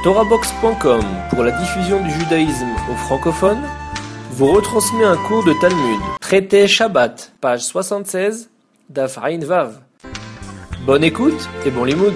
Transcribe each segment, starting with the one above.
TorahBox.com, pour la diffusion du judaïsme aux francophones, vous retransmet un cours de Talmud. Traité Shabbat, page 76, Daf Ayin Vav. Bonne écoute et bon limoud.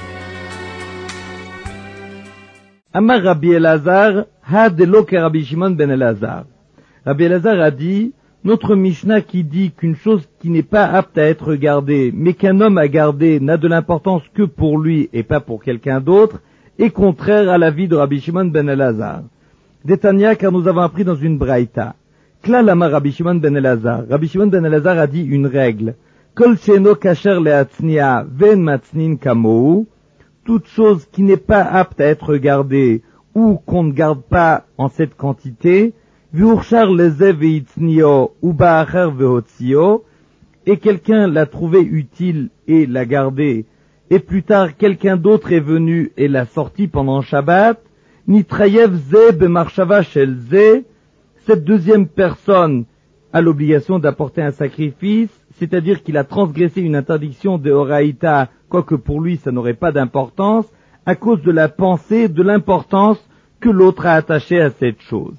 Amar Rabbi Elazar, ha de lo ke Rabbi Shimon ben Elazar. Rabbi Elazar a dit, notre Mishnah qui dit qu'une chose qui n'est pas apte à être gardée, mais qu'un homme a gardé n'a de l'importance que pour lui et pas pour quelqu'un d'autre, est contraire à l'avis de Rabbi Shimon ben Elazar. Détania, car nous avons appris dans une braïta. Klal amar Rabbi Shimon ben Elazar. Rabbi Shimon ben Elazar a dit une règle. Kol she'eno kasher le'atznia ven matznin kamou. Toute chose qui n'est pas apte à être gardée ou qu'on ne garde pas en cette quantité, v'urchar leze ve'itznio ou ba'acher ve'otzio, et quelqu'un l'a trouvé utile et l'a gardé, et plus tard quelqu'un d'autre est venu et l'a sorti pendant Shabbat, nitrayev ze bemarshava shel ze, cette deuxième personne a l'obligation d'apporter un sacrifice, c'est-à-dire qu'il a transgressé une interdiction de Horaïta, quoique pour lui ça n'aurait pas d'importance, à cause de la pensée, de l'importance que l'autre a attachée à cette chose.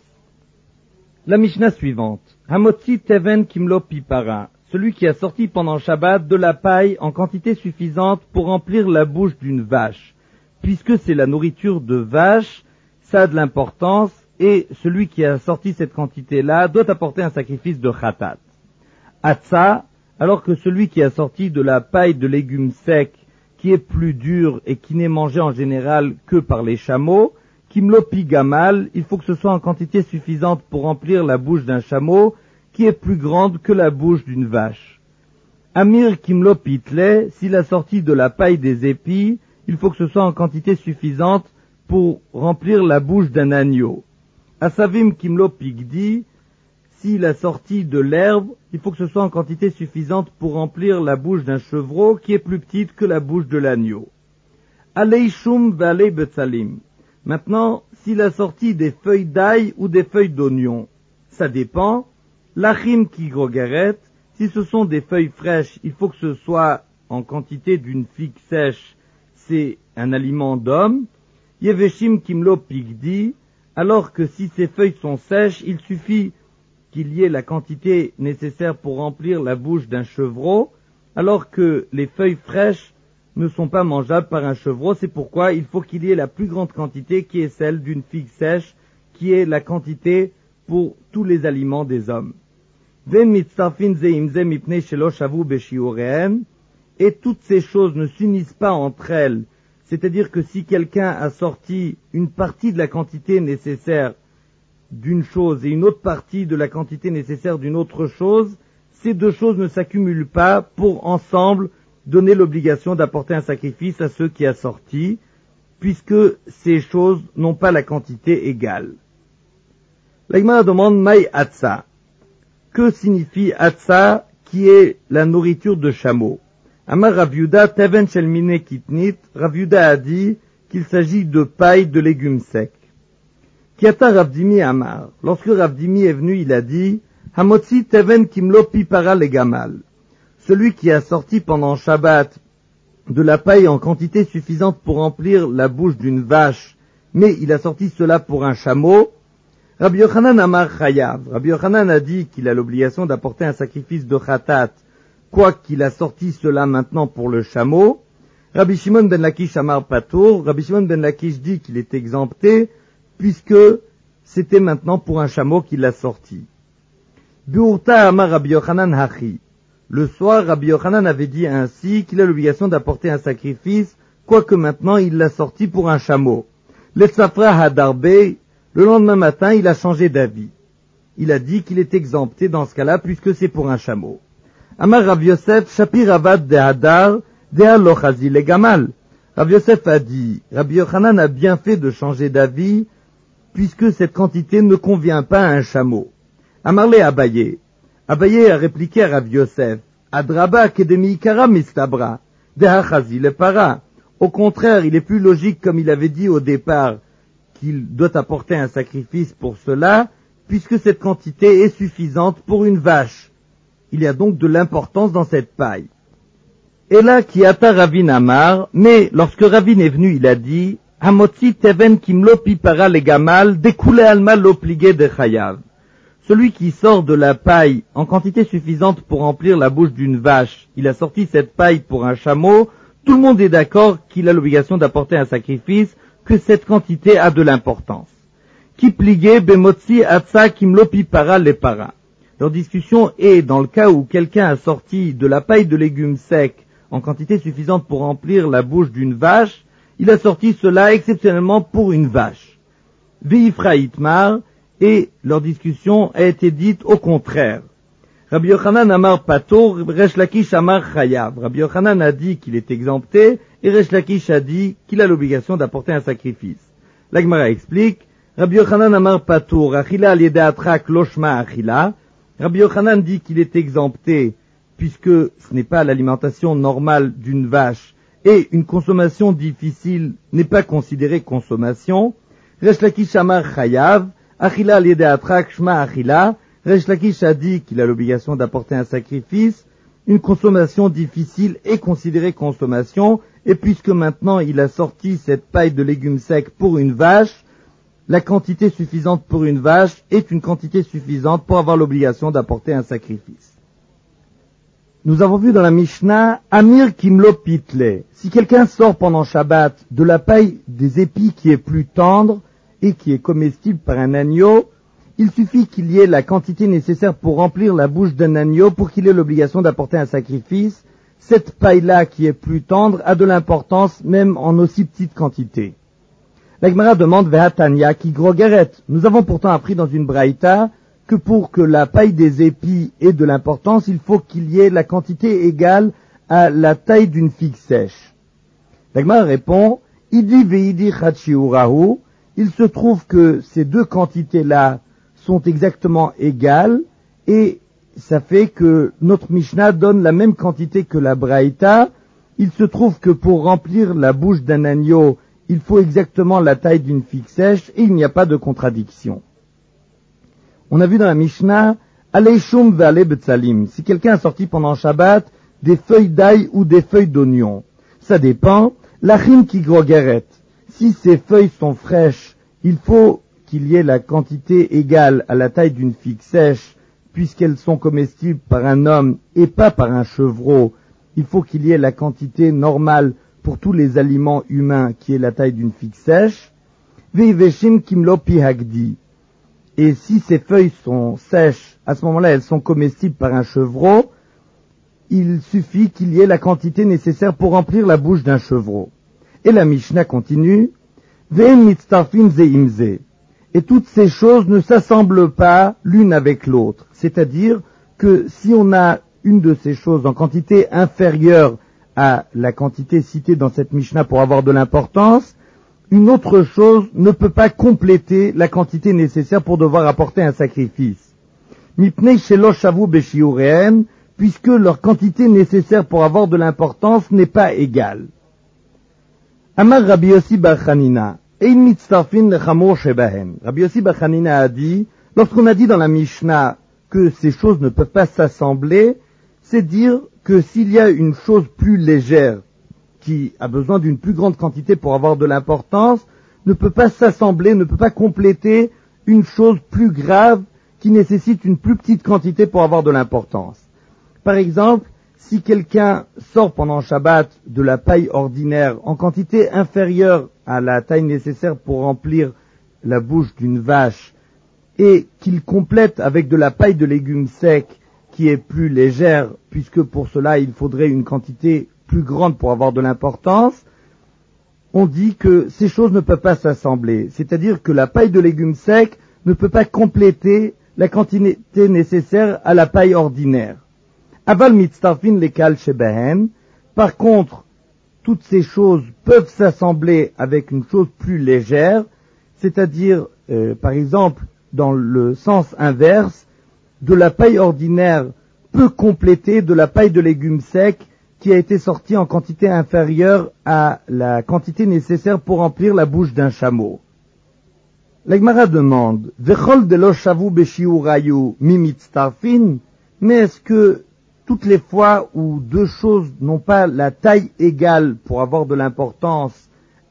La Mishnah suivante. Hamotzi teven kimlo pipara. Celui qui a sorti pendant Shabbat de la paille en quantité suffisante pour remplir la bouche d'une vache. Puisque c'est la nourriture de vache, ça a de l'importance, et celui qui a sorti cette quantité-là doit apporter un sacrifice de khatat. Atsa, alors que celui qui a sorti de la paille de légumes secs, qui est plus dur et qui n'est mangé en général que par les chameaux, kimlopi gamal, il faut que ce soit en quantité suffisante pour remplir la bouche d'un chameau, qui est plus grande que la bouche d'une vache. Amir kimlopi tle, s'il a sorti de la paille des épis, il faut que ce soit en quantité suffisante pour remplir la bouche d'un agneau. Asavim kimlopi gdi, s'il a sorti de l'herbe, il faut que ce soit en quantité suffisante pour remplir la bouche d'un chevreau qui est plus petite que la bouche de l'agneau. Alei shum ve'alei betzalim. Maintenant, s'il a sorti des feuilles d'ail ou des feuilles d'oignon, ça dépend. L'achim ki grogaret, si ce sont des feuilles fraîches, il faut que ce soit en quantité d'une figue sèche, c'est un aliment d'homme. Yeveshim kimlo pigdi, alors que si ces feuilles sont sèches, il suffit qu'il y ait la quantité nécessaire pour remplir la bouche d'un chevreau, alors que les feuilles fraîches ne sont pas mangeables par un chevreau. C'est pourquoi il faut qu'il y ait la plus grande quantité qui est celle d'une figue sèche, qui est la quantité pour tous les aliments des hommes. Et toutes ces choses ne s'unissent pas entre elles, c'est-à-dire que si quelqu'un a sorti une partie de la quantité nécessaire d'une chose et une autre partie de la quantité nécessaire d'une autre chose, ces deux choses ne s'accumulent pas pour ensemble donner l'obligation d'apporter un sacrifice à ceux qui a sorti, puisque ces choses n'ont pas la quantité égale. La Gemara demande Maï Atsa. Que signifie Atsa, qui est la nourriture de chameau? Amar Rav Yehuda teven shel mine kitnit. Rav Yehuda a dit qu'il s'agit de paille de légumes secs. Kiata Rav Dimi Amar. Lorsque Rav Dimi est venu, il a dit Hamotzi teven kimlo pipara legamal. Celui qui a sorti pendant Shabbat de la paille en quantité suffisante pour remplir la bouche d'une vache, mais il a sorti cela pour un chameau. Rabbi Yochanan Amar Chayav. Rabbi Yochanan a dit qu'il a l'obligation d'apporter un sacrifice de khatat, quoi qu'il a sorti cela maintenant pour le chameau. Rabbi Shimon ben Lakish Amar Patour. Rabbi Shimon ben Lakish dit qu'il est exempté, puisque c'était maintenant pour un chameau qu'il l'a sorti. Beurta Amar Rabbi Yochanan Hachi. Le soir, Rabbi Yochanan avait dit ainsi qu'il a l'obligation d'apporter un sacrifice, quoique maintenant il l'a sorti pour un chameau. Le Safra Hadarbe, le lendemain matin, il a changé d'avis. Il a dit qu'il est exempté dans ce cas-là, puisque c'est pour un chameau. Amar Rav Yosef, Shapir Avad de Hadar, de Alochazi le Gamal. Rav Yosef a dit, Rabbi Yochanan a bien fait de changer d'avis, puisque cette quantité ne convient pas à un chameau. Amarle Abaye. Abaye a répliqué à Rav Yosef, Adraba kedemi ikara mistabra, de Hachazi le para. Au contraire, il est plus logique, comme il avait dit au départ, qu'il doit apporter un sacrifice pour cela, puisque cette quantité est suffisante pour une vache. Il y a donc de l'importance dans cette paille. Et là, qui ata Ravin Amar, mais lorsque Ravin est venu, il a dit, Hamotzi teven kimlo pipara le gamal, découlé alma l'obligé de chayav. Celui qui sort de la paille en quantité suffisante pour remplir la bouche d'une vache, il a sorti cette paille pour un chameau, tout le monde est d'accord qu'il a l'obligation d'apporter un sacrifice, que cette quantité a de l'importance. Kipligé bemotzi atsa kimlo pipara le para. Leur discussion est dans le cas où quelqu'un a sorti de la paille de légumes secs en quantité suffisante pour remplir la bouche d'une vache, il a sorti cela exceptionnellement pour une vache. Veifra itmar, et leur discussion a été dite au contraire. Rabbi Yochanan amar pator, Resh Lakish amar chayav. Rabbi Yochanan a dit qu'il est exempté, et Resh Lakish a dit qu'il a l'obligation d'apporter un sacrifice. La Gemara explique, Rabbi Yochanan amar pator, achila al yede atrak loshma achila. Rabbi Yochanan dit qu'il est exempté, puisque ce n'est pas l'alimentation normale d'une vache, et une consommation difficile n'est pas considérée consommation. Resh Lakish amar chayav, achila al yede atrak shma achila. Resh Lakish a dit qu'il a l'obligation d'apporter un sacrifice. Une consommation difficile est considérée consommation, et puisque maintenant il a sorti cette paille de légumes secs pour une vache, la quantité suffisante pour une vache est une quantité suffisante pour avoir l'obligation d'apporter un sacrifice. Nous avons vu dans la Mishnah, Amir Kimlo Pitle. Si quelqu'un sort pendant Shabbat de la paille des épis qui est plus tendre et qui est comestible par un agneau, il suffit qu'il y ait la quantité nécessaire pour remplir la bouche d'un agneau pour qu'il ait l'obligation d'apporter un sacrifice. Cette paille-là qui est plus tendre a de l'importance même en aussi petite quantité. La Gemara demande Vehatanya qui grogeret. Nous avons pourtant appris dans une braïta que pour que la paille des épis ait de l'importance, il faut qu'il y ait la quantité égale à la taille d'une figue sèche. La Gemara répond Idi veidi chachiurahu. Il se trouve que ces deux quantités-là sont exactement égales et ça fait que notre Mishnah donne la même quantité que la braïta. Il se trouve que pour remplir la bouche d'un agneau, il faut exactement la taille d'une figue sèche et il n'y a pas de contradiction. On a vu dans la Mishnah, Aleishum ve'ale betzalim. Si quelqu'un a sorti pendant Shabbat des feuilles d'ail ou des feuilles d'oignon, ça dépend. Lachim ki grogeret. Si ces feuilles sont fraîches, il faut qu'il y ait la quantité égale à la taille d'une figue sèche, puisqu'elles sont comestibles par un homme et pas par un chevreau. Il faut qu'il y ait la quantité normale pour tous les aliments humains qui est la taille d'une figue sèche. Veiveshim kimlo pihagdi. Et si ces feuilles sont sèches, à ce moment-là elles sont comestibles par un chevreau, il suffit qu'il y ait la quantité nécessaire pour remplir la bouche d'un chevreau. Et la Mishnah continue, Ve'en mitztarfim zeimze. Et toutes ces choses ne s'assemblent pas l'une avec l'autre. C'est-à-dire que si on a une de ces choses en quantité inférieure à la quantité citée dans cette Mishnah pour avoir de l'importance, une autre chose ne peut pas compléter la quantité nécessaire pour devoir apporter un sacrifice. Mipnei shelo shavu beshiurehem, puisque leur quantité nécessaire pour avoir de l'importance n'est pas égale. Amar Rabbi Yossi bar Chanina, ein mitztarfin lechamor shebahem. Rabbi Yossi bar Chanina a dit, lorsqu'on a dit dans la Mishnah que ces choses ne peuvent pas s'assembler, c'est dire que s'il y a une chose plus légère qui a besoin d'une plus grande quantité pour avoir de l'importance, ne peut pas s'assembler, ne peut pas compléter une chose plus grave qui nécessite une plus petite quantité pour avoir de l'importance. Par exemple, si quelqu'un sort pendant Shabbat de la paille ordinaire en quantité inférieure à la taille nécessaire pour remplir la bouche d'une vache et qu'il complète avec de la paille de légumes secs qui est plus légère, puisque pour cela il faudrait une quantité plus grande pour avoir de l'importance, on dit que ces choses ne peuvent pas s'assembler. C'est-à-dire que la paille de légumes secs ne peut pas compléter la quantité nécessaire à la paille ordinaire. Aval mitztarfin lekal shebehen. Par contre, toutes ces choses peuvent s'assembler avec une chose plus légère, c'est-à-dire, par exemple, dans le sens inverse, de la paille ordinaire peut compléter de la paille de légumes secs qui a été sortie en quantité inférieure à la quantité nécessaire pour remplir la bouche d'un chameau. La Gemara demande, Vechol de lo shavu beshiurayu mi mitztarfin, mais est-ce que toutes les fois où deux choses n'ont pas la taille égale pour avoir de l'importance,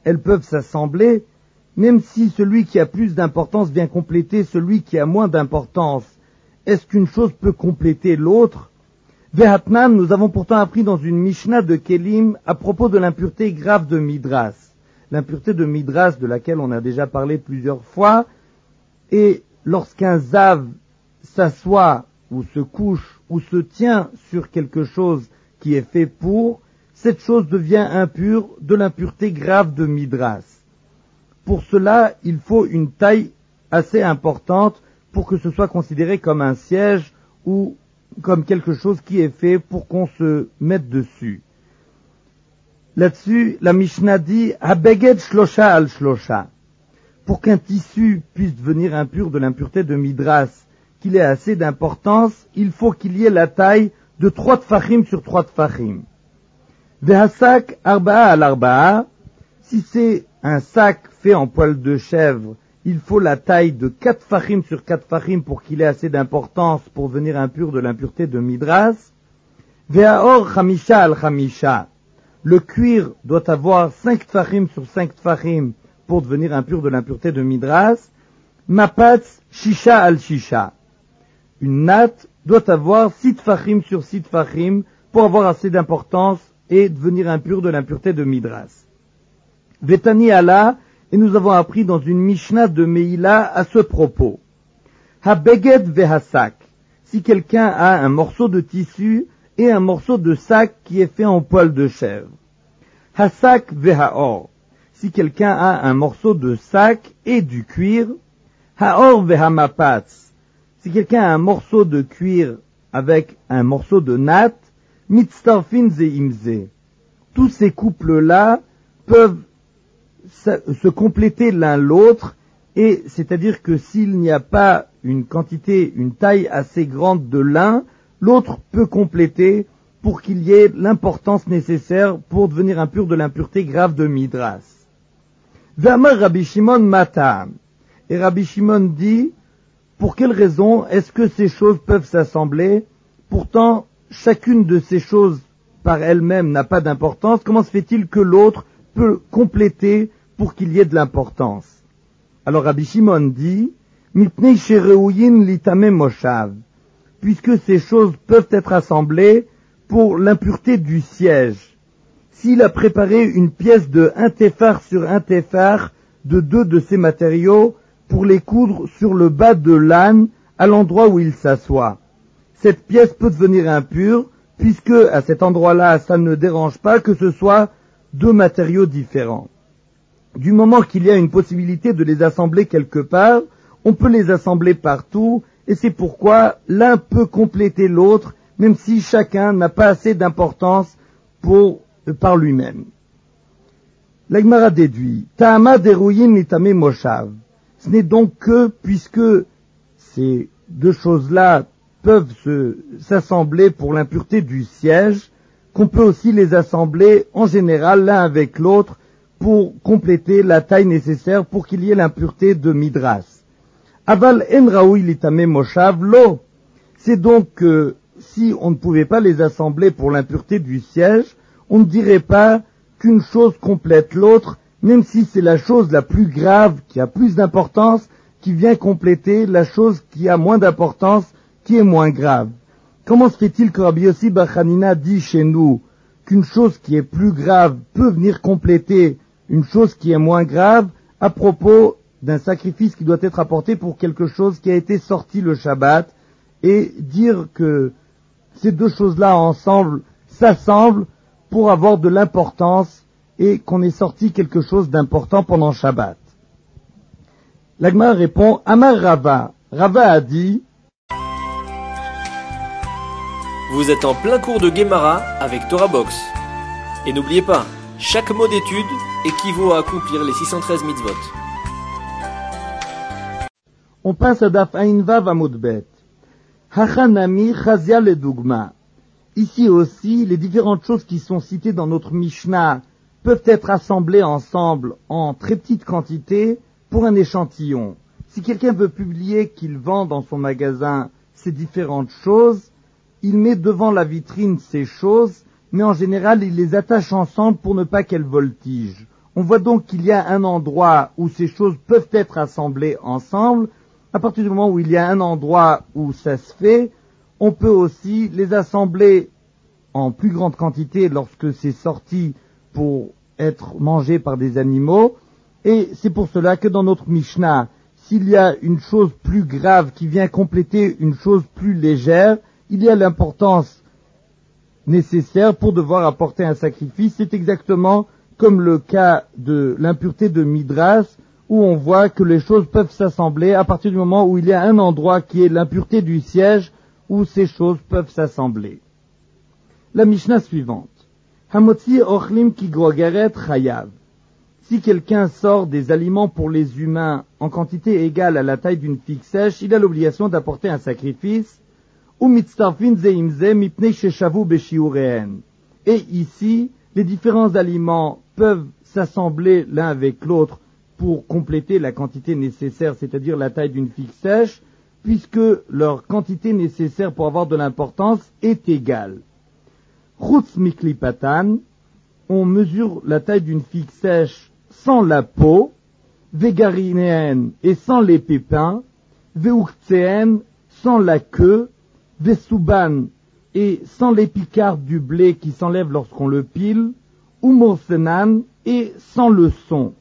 elles peuvent s'assembler, même si celui qui a plus d'importance vient compléter celui qui a moins d'importance. Est-ce qu'une chose peut compléter l'autre? Vehatnan, nous avons pourtant appris dans une Mishnah de Kelim à propos de l'impureté grave de Midras. L'impureté de Midras de laquelle on a déjà parlé plusieurs fois, et lorsqu'un Zav s'assoit ou se couche ou se tient sur quelque chose qui est fait pour, cette chose devient impure de l'impureté grave de Midras. Pour cela, il faut une taille assez importante pour que ce soit considéré comme un siège ou comme quelque chose qui est fait pour qu'on se mette dessus. Là-dessus, la Mishnah dit « Habeged shlosha al shlosha » pour qu'un tissu puisse devenir impur de l'impureté de Midras, qu'il ait assez d'importance, il faut qu'il y ait la taille de 3 tfachim sur 3 tfachim. Vehasak arba'a al arba'a, si c'est un sac fait en poil de chèvre, il faut la taille de 4 tfachim sur 4 tfachim pour qu'il ait assez d'importance pour devenir impur de l'impureté de Midras. Vehaor chamisha al chamisha, le cuir doit avoir 5 tfachim sur 5 tfachim pour devenir impur de l'impureté de Midras. Mapatz shisha al shisha, une natte doit avoir 6 tfachim sur 6 tfachim pour avoir assez d'importance et devenir impur de l'impureté de Midras. Vetani Allah, et nous avons appris dans une Mishnah de Meïla à ce propos. Habeged vehasak, si quelqu'un a un morceau de tissu et un morceau de sac qui est fait en poil de chèvre. Hasak vehaor, si quelqu'un a un morceau de sac et du cuir. Haor vehamapatz, si quelqu'un a un morceau de cuir avec un morceau de natte, mitztarfin ze imze. Tous ces couples-là peuvent se compléter l'un l'autre, et c'est-à-dire que s'il n'y a pas une quantité, une taille assez grande de l'un, l'autre peut compléter pour qu'il y ait l'importance nécessaire pour devenir impur de l'impureté grave de Midras. V'amar Rabbi Shimon matam. Et Rabbi Shimon dit, pour quelle raison est-ce que ces choses peuvent s'assembler? Pourtant, chacune de ces choses par elle-même n'a pas d'importance. Comment se fait-il que l'autre peut compléter pour qu'il y ait de l'importance? Alors Rabbi Shimon dit, Mipnei shereuyin litame moshav, puisque ces choses peuvent être assemblées pour l'impureté du siège. S'il a préparé une pièce de 1 téphar sur 1 téphar de 2 de ces matériaux pour les coudre sur le bas de l'âne à l'endroit où il s'assoit, cette pièce peut devenir impure, puisque à cet endroit-là, ça ne dérange pas que ce soit 2 matériaux différents. Du moment qu'il y a une possibilité de les assembler quelque part, on peut les assembler partout, et c'est pourquoi l'un peut compléter l'autre, même si chacun n'a pas assez d'importance par lui-même. La Gemara déduit, Ta'ama deruyin nitame moshav. Ce n'est donc que, puisque ces 2 choses-là peuvent s'assembler pour l'impureté du siège, qu'on peut aussi les assembler en général l'un avec l'autre pour compléter la taille nécessaire pour qu'il y ait l'impureté de Midras. Aval en raoui litame moshav lo. C'est donc que si on ne pouvait pas les assembler pour l'impureté du siège, on ne dirait pas qu'une chose complète l'autre, même si c'est la chose la plus grave, qui a plus d'importance, qui vient compléter la chose qui a moins d'importance, qui est moins grave. Comment se fait-il que Rabbi Yossi bar Hanina dit chez nous qu'une chose qui est plus grave peut venir compléter une chose qui est moins grave à propos d'un sacrifice qui doit être apporté pour quelque chose qui a été sorti le Shabbat, et dire que ces 2 choses-là ensemble s'assemblent pour avoir de l'importance et qu'on ait sorti quelque chose d'important pendant Shabbat. L'Agma répond, Amar Rava. Rava a dit, Vous êtes en plein cours de Gemara avec Torah Box. Et n'oubliez pas, chaque mot d'étude équivaut à accomplir les 613 mitzvot. On passe à Daf Ain Vav Amud Bet. Hachanami Chazia Ledugma. Ici aussi, les différentes choses qui sont citées dans notre Mishnah peuvent être assemblées ensemble en très petite quantité pour un échantillon. Si quelqu'un veut publier qu'il vend dans son magasin ces différentes choses, il met devant la vitrine ces choses, mais en général il les attache ensemble pour ne pas qu'elles voltigent. On voit donc qu'il y a un endroit où ces choses peuvent être assemblées ensemble. À partir du moment où il y a un endroit où ça se fait, on peut aussi les assembler en plus grande quantité lorsque c'est sorti pour être mangé par des animaux. Et c'est pour cela que dans notre Mishnah, s'il y a une chose plus grave qui vient compléter une chose plus légère, il y a l'importance nécessaire pour devoir apporter un sacrifice. C'est exactement comme le cas de l'impureté de Midras, où on voit que les choses peuvent s'assembler à partir du moment où il y a un endroit qui est l'impureté du siège, où ces choses peuvent s'assembler. La Mishnah suivante. Hamotzi ochlim ki grogaret chayav. Si quelqu'un sort des aliments pour les humains en quantité égale à la taille d'une figue sèche, il a l'obligation d'apporter un sacrifice. Et ici, les différents aliments peuvent s'assembler l'un avec l'autre pour compléter la quantité nécessaire, c'est-à-dire la taille d'une figue sèche, puisque leur quantité nécessaire pour avoir de l'importance est égale. Chutz miklipatan, on mesure la taille d'une figue sèche sans la peau, vegarinéen et sans les pépins, veuktseen sans la queue, vesouban et sans les picardes du blé qui s'enlèvent lorsqu'on le pile, umorsenan et sans le son.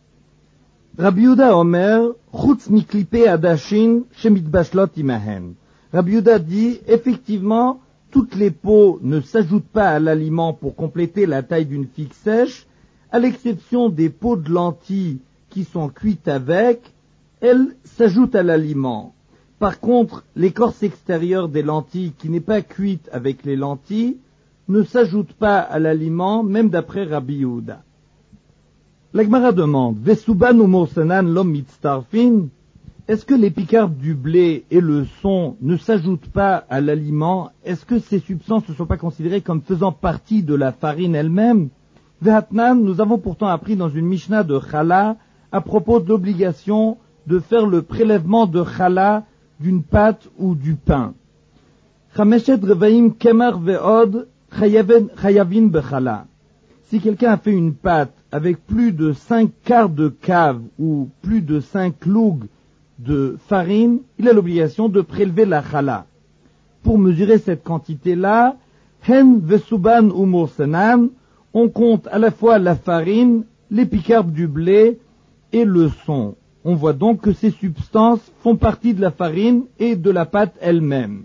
Rabbi Yehuda Omer, chutz miklipe adashin shemitbashlot imahen. Rabbi Yehuda dit, effectivement, toutes les peaux ne s'ajoutent pas à l'aliment pour compléter la taille d'une figue sèche, à l'exception des peaux de lentilles qui sont cuites avec, elles s'ajoutent à l'aliment. Par contre, l'écorce extérieure des lentilles qui n'est pas cuite avec les lentilles ne s'ajoute pas à l'aliment, même d'après Rabbi Yehuda. La Gemara demande, Vesuban ou morsenan lom mitztarfin, est-ce que les picardes du blé et le son ne s'ajoutent pas à l'aliment? Est-ce que ces substances ne sont pas considérées comme faisant partie de la farine elle-même? Vehatnan, nous avons pourtant appris dans une Mishnah de Chala à propos de l'obligation de faire le prélèvement de Chala d'une pâte ou du pain. Chameshet revaim kemar ve'od chayavin bechala. Si quelqu'un a fait une pâte avec plus de 5 quarts de cave ou plus de 5 lougs de farine, il a l'obligation de prélever la chala. Pour mesurer cette quantité-là, hen vesuban ou morsenan, on compte à la fois la farine, les picardes du blé et le son. On voit donc que ces substances font partie de la farine et de la pâte elle-même.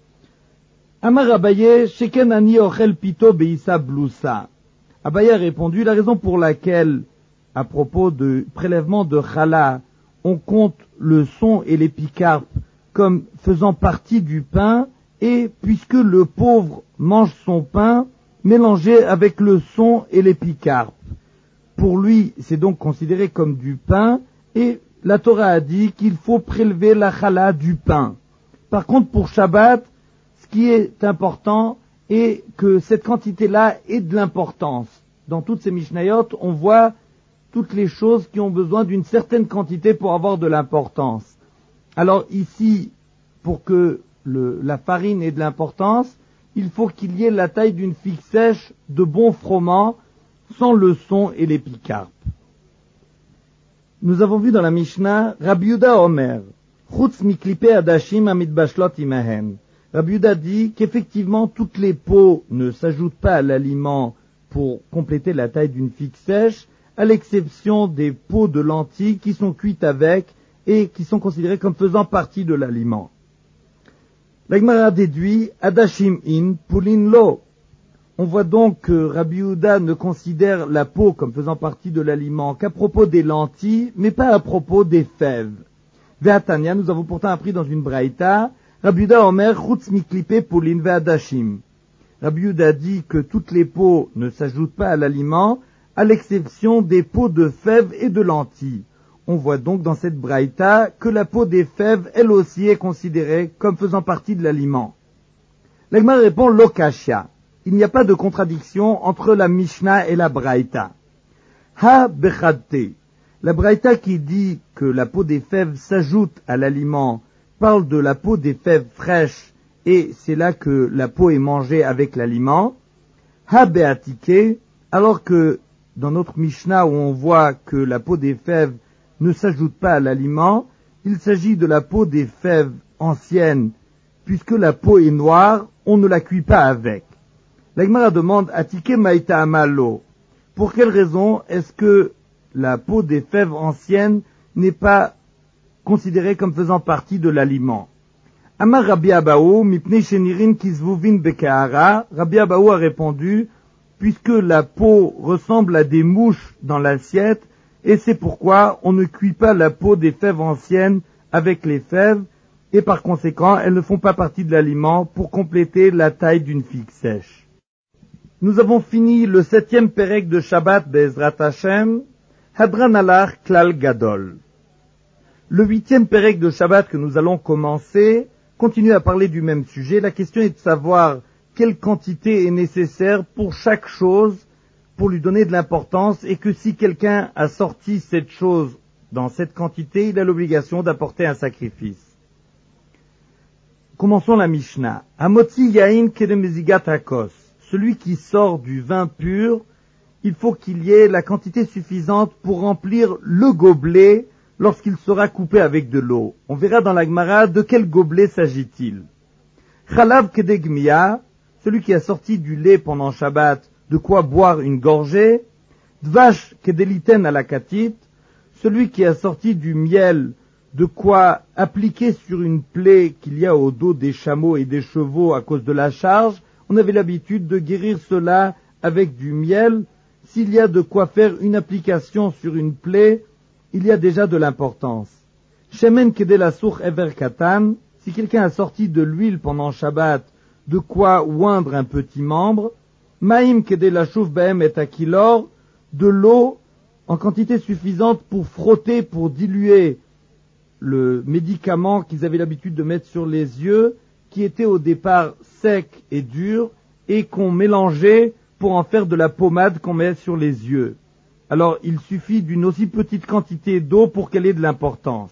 Amar Abaye, sheken ani ochel pito beisa blousa. Abaye a répondu, la raison pour laquelle, à propos de prélèvement de chala, on compte le son et les picarpes comme faisant partie du pain, et puisque le pauvre mange son pain mélangé avec le son et les picarpes. Pour lui, c'est donc considéré comme du pain, et la Torah a dit qu'il faut prélever la chala du pain. Par contre, pour Shabbat, ce qui est important est que cette quantité-là ait de l'importance. Dans toutes ces Mishnayot, on voit toutes les choses qui ont besoin d'une certaine quantité pour avoir de l'importance. Alors ici, pour que la farine ait de l'importance, il faut qu'il y ait la taille d'une figue sèche de bon froment, sans le son et les picarpes. Nous avons vu dans la Mishnah, Rabbi Yehuda Omer, Chutz miklipe adashim amidbashlot imahen. Rabbi Yehuda dit qu'effectivement toutes les peaux ne s'ajoutent pas à l'aliment pour compléter la taille d'une figue sèche, à l'exception des peaux de lentilles qui sont cuites avec et qui sont considérées comme faisant partie de l'aliment. La Gemara déduit adashim in pulin lo. On voit donc que Rabbi Yehuda ne considère la peau comme faisant partie de l'aliment qu'à propos des lentilles, mais pas à propos des fèves. Ve'atania, nous avons pourtant appris dans une braïta, Rabbi Yehuda Omer chutz miklipe pulin ve'adashim. Rabbi Yehuda dit que toutes les peaux ne s'ajoutent pas à l'aliment, à l'exception des peaux de fèves et de lentilles. On voit donc dans cette braïta que la peau des fèves, elle aussi, est considérée comme faisant partie de l'aliment. La Gemara répond lokashia. Il n'y a pas de contradiction entre la Mishnah et la braïta. Ha bechadte. La braïta qui dit que la peau des fèves s'ajoute à l'aliment parle de la peau des fèves fraîches et c'est là que la peau est mangée avec l'aliment. Ha beatike. Alors que dans notre Mishnah où on voit que la peau des fèves ne s'ajoute pas à l'aliment, il s'agit de la peau des fèves anciennes. Puisque la peau est noire, on ne la cuit pas avec. La Gemara demande Atike maïta amalo. Pour quelle raison est-ce que la peau des fèves anciennes n'est pas considérée comme faisant partie de l'aliment? Amar Rabbi Abaou, mipnei shenirin kizvuvin bekahara. Rabbi Abaou a répondu, puisque la peau ressemble à des mouches dans l'assiette, et c'est pourquoi on ne cuit pas la peau des fèves anciennes avec les fèves, et par conséquent, elles ne font pas partie de l'aliment pour compléter la taille d'une figue sèche. Nous avons fini le 7e pérec de Shabbat Be'ezrat Hashem, Hadran Alach Klal Gadol. Le 8e pérec de Shabbat que nous allons commencer continue à parler du même sujet. La question est de savoir quelle quantité est nécessaire pour chaque chose pour lui donner de l'importance, et que si quelqu'un a sorti cette chose dans cette quantité, il a l'obligation d'apporter un sacrifice. Commençons la Mishnah. Hamotzi yain kedemezigat hakos. Celui qui sort du vin pur, il faut qu'il y ait la quantité suffisante pour remplir le gobelet lorsqu'il sera coupé avec de l'eau. On verra dans la Gemara de quel gobelet s'agit-il. Chalav kedegmia, celui qui a sorti du lait pendant Shabbat, de quoi boire une gorgée. Dvash kedeliten à la katit, celui qui a sorti du miel, de quoi appliquer sur une plaie qu'il y a au dos des chameaux et des chevaux à cause de la charge. On avait l'habitude de guérir cela avec du miel. S'il y a de quoi faire une application sur une plaie, il y a déjà de l'importance. Shemen kedelasur ever katan, si quelqu'un a sorti de l'huile pendant Shabbat, de quoi oindre un petit membre. Maim kedelashuv behem et akilor, de l'eau en quantité suffisante pour frotter, pour diluer le médicament qu'ils avaient l'habitude de mettre sur les yeux, qui était au départ sec et dur, et qu'on mélangeait pour en faire de la pommade qu'on met sur les yeux. Alors il suffit d'une aussi petite quantité d'eau pour qu'elle ait de l'importance.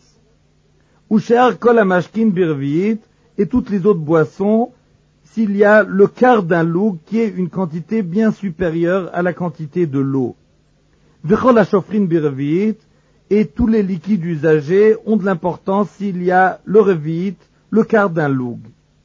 Usher kol amashkin birviit, et toutes les autres boissons, s'il y a le quart d'un loug qui est une quantité bien supérieure à la quantité de l'eau. Vechol hashofrin birviit, et tous les liquides usagés ont de l'importance s'il y a le reviit, le quart d'un loug.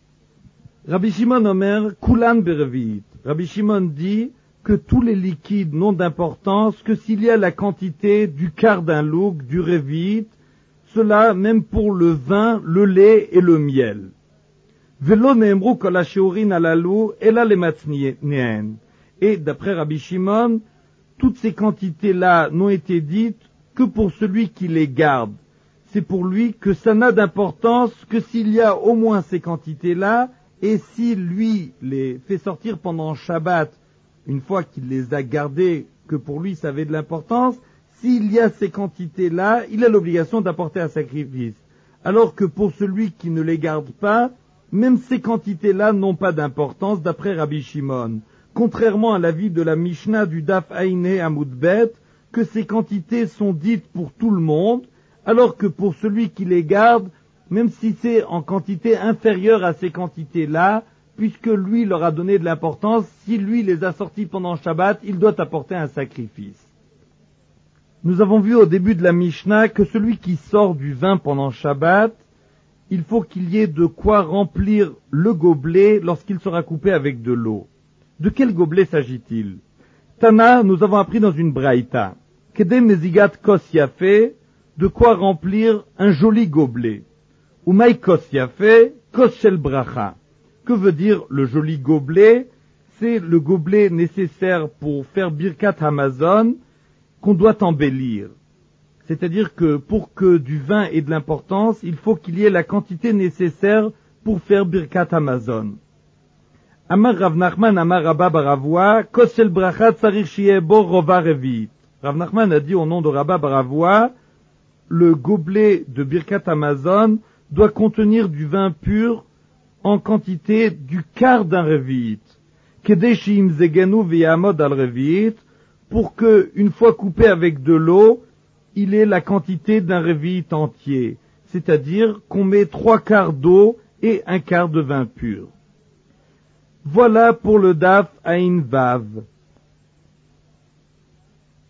Rabbi Shimon Omer, kulan bereviit. Rabbi Shimon dit que tous les liquides n'ont d'importance que s'il y a la quantité du quart d'un loug, du reviit, cela même pour le vin, le lait et le miel. Velo neemru kol hasheurin alalu ela lematzniyen. Et d'après Rabbi Shimon, toutes ces quantités-là n'ont été dites que pour celui qui les garde. C'est pour lui que ça n'a d'importance que s'il y a au moins ces quantités-là, et si lui les fait sortir pendant Shabbat, une fois qu'il les a gardées, que pour lui ça avait de l'importance, s'il y a ces quantités-là, il a l'obligation d'apporter un sacrifice. Alors que pour celui qui ne les garde pas, même ces quantités-là n'ont pas d'importance d'après Rabbi Shimon. Contrairement à l'avis de la Mishnah du Daf Aïné Amoudbet, que ces quantités sont dites pour tout le monde, alors que pour celui qui les garde, même si c'est en quantité inférieure à ces quantités-là, puisque lui leur a donné de l'importance, si lui les a sortis pendant Shabbat, il doit apporter un sacrifice. Nous avons vu au début de la Mishnah que celui qui sort du vin pendant Shabbat, il faut qu'il y ait de quoi remplir le gobelet lorsqu'il sera coupé avec de l'eau. De quel gobelet s'agit-il? Tana, nous avons appris dans une braïta. Kedem mezigat kos yafé, de quoi remplir un joli gobelet. Umay kos yafé, kos shel bracha. Que veut dire le joli gobelet? C'est le gobelet nécessaire pour faire Birkat Hamazon qu'on doit embellir. C'est-à-dire que pour que du vin ait de l'importance, il faut qu'il y ait la quantité nécessaire pour faire Birkat Hamazon. Amar Rav Nachman, Amar Rabba Baravua, kos shel bracha tzarich shiye bo rova reviit. Rav Nachman a dit au nom de Rabba Baravua, le gobelet de Birkat Hamazon doit contenir du vin pur en quantité du quart d'un reviit. Kedei sheim zegenu v'yamod al reviit, pour que, une fois coupé avec de l'eau, il ait la quantité d'un reviit entier. C'est-à-dire qu'on met 3/4 d'eau et 1/4 de vin pur. Voilà pour le Daf Ain Vav.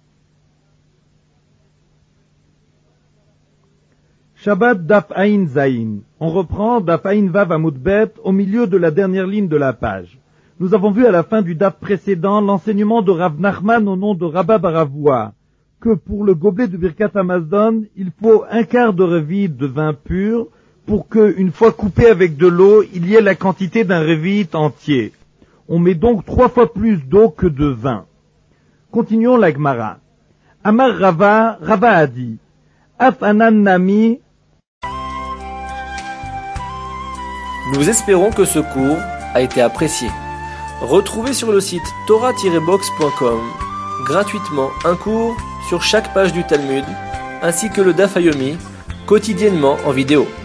Shabbat Daf Ain Zain. On reprend Daf Ain Vav Amud Bet au milieu de la dernière ligne de la page. Nous avons vu à la fin du Daf précédent l'enseignement de Rav Nachman au nom de Rabba Baravua, que pour le gobelet de Birkat Hamazon, il faut un quart de revite de vin pur pour que, une fois coupé avec de l'eau, il y ait la quantité d'un revite entier. On met donc 3 fois plus d'eau que de vin. Continuons la Gemara. Amar Rava, Rava a dit, Af Anan Nami. Nous espérons que ce cours a été apprécié. Retrouvez sur le site torah-box.com gratuitement un cours sur chaque page du Talmud, ainsi que le Daf Yomi, quotidiennement en vidéo.